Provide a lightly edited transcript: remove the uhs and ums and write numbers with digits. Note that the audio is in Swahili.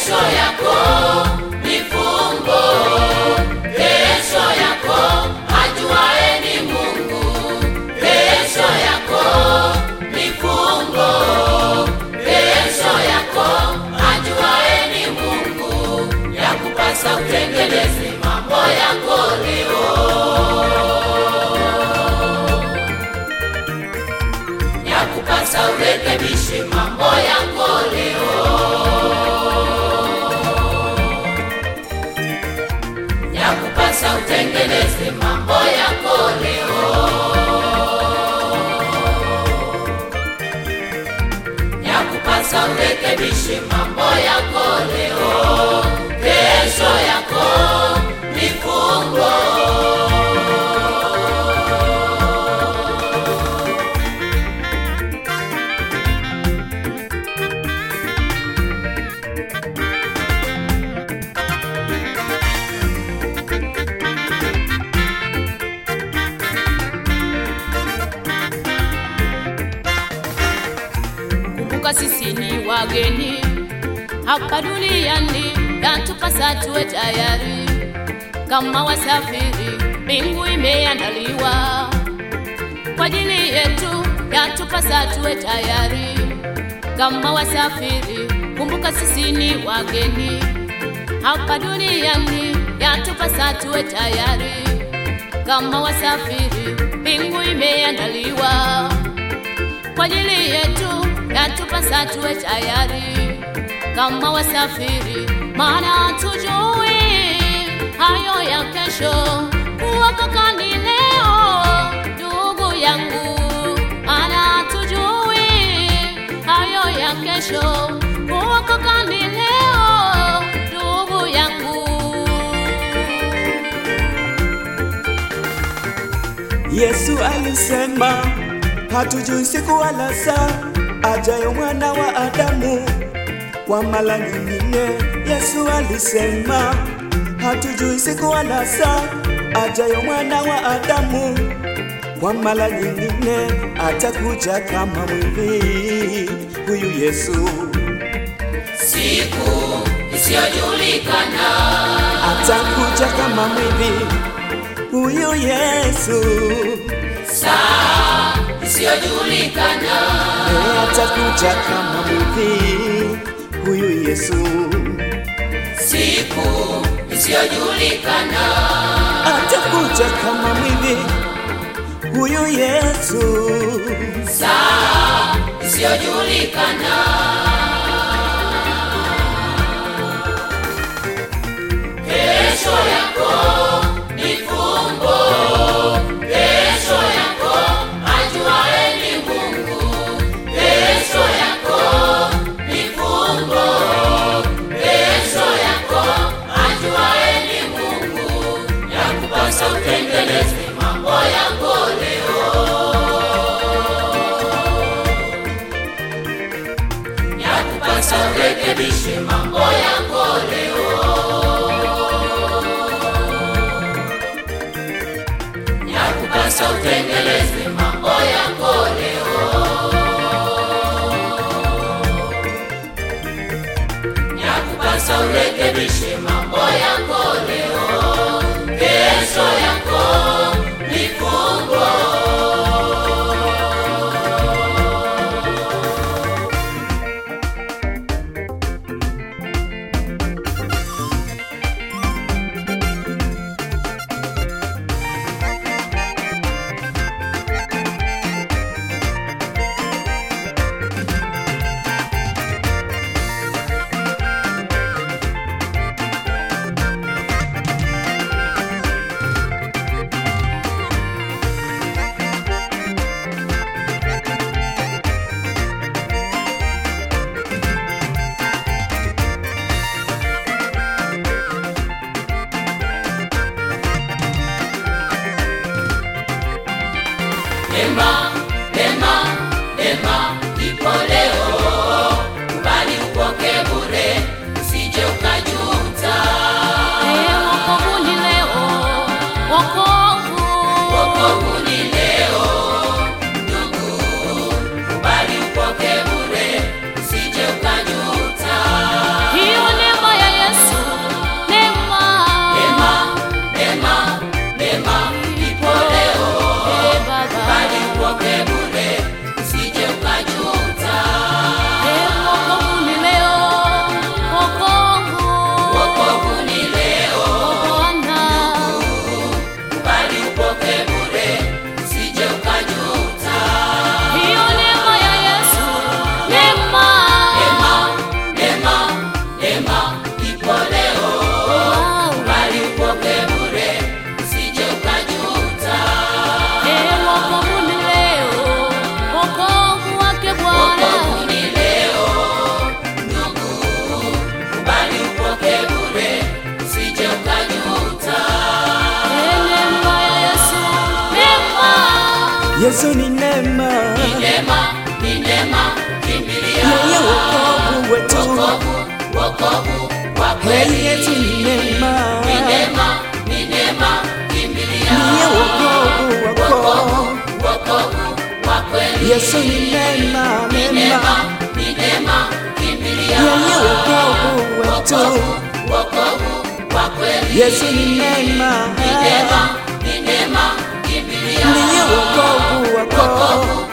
Kesho yako ni fungo, kesho yako ajuaye ni Mungu. Kesho yako ni fungo, kesho yako ajuaye ni Mungu. Yakupasa utengeneze mambo yako leo, yakupasa urekebishe mambo yako leo, yakupasa utengeneze mambo yako leo, yakupasa urekebishe mambo yako leo. Kesho yako ni fungo. Kumbuka sisi ni wageni hapa duniani, yatupasa tuwe tayari kama wasafiri. Mbingu imeandaliwa kwa ajili yetu, yatupasa tuwe tayari kama wasafiri. Kumbuka sisi ni wageni hapa duniani, yatupasa tuwe tayari kama wasafiri. Mbingu imeandaliwa kwa ajili yetu, yatupasa tuwe tayari kama wasafiri. Maana tujui hayo ya kesho, kuokoka ni leo ndugu yangu. Maana tujui hayo ya kesho, kuokoka ni leo ndugu yangu. Yesu alisema hatujui siku wala saa ajayo mwana wa Adamu. Kwa mara nyingine Yesu alisema hatujui siku wala saa ajayo mwana wa Adamu. Kwa mara nyingine atakuja kama mwivi huyu Yesu, Siku isiyojulikana, atakuja kama mwivi huyu Yesu. saa isiyojulikana, Atakuja kama mwivi huyu Yesu. siku isiyojulikana, Atakuja kama mwivi huyu Yesu. saa isiyojulikana. Kesho yako ni fungo, kesho yako ajuaye ni Mungu. Kesho yako ni fungo, kesho yako ajuaye ni Mungu. Yakupasa utengeneze mambo yako leo, yakupasa urekebishe mambo yako leo, yakupasa utengeneze mambo yako leo, yakupasa urekebishe mambo yako leo. Kesho yako ni fungo. Neema, neema, neema ipo leo, kubali upoke bure, usije ukajuta. Wokovu ni leo, Wokovu ni leo, ndugu, kubali upoke bure, usije ukajuta. hiyo neema Yesu ni neema, ni neema, ni neema, kimbilia. yeye wokovu wetu. Wokovu, wokovu wa kweli. Hey, Yesu ni neema, Ni neema, ni neema, kimbilia. yeye wokovu wako. Wokovu, wokovu wa kweli. Yesu ni neema, Ni neema, neema, ni neema, kimbilia. yeye wokovu wetu. Wokovu, wokovu wa kweli. Yesu ni neema, Ni neema, ni neema, kimbilia. yeye wokovu wako. Wokovu,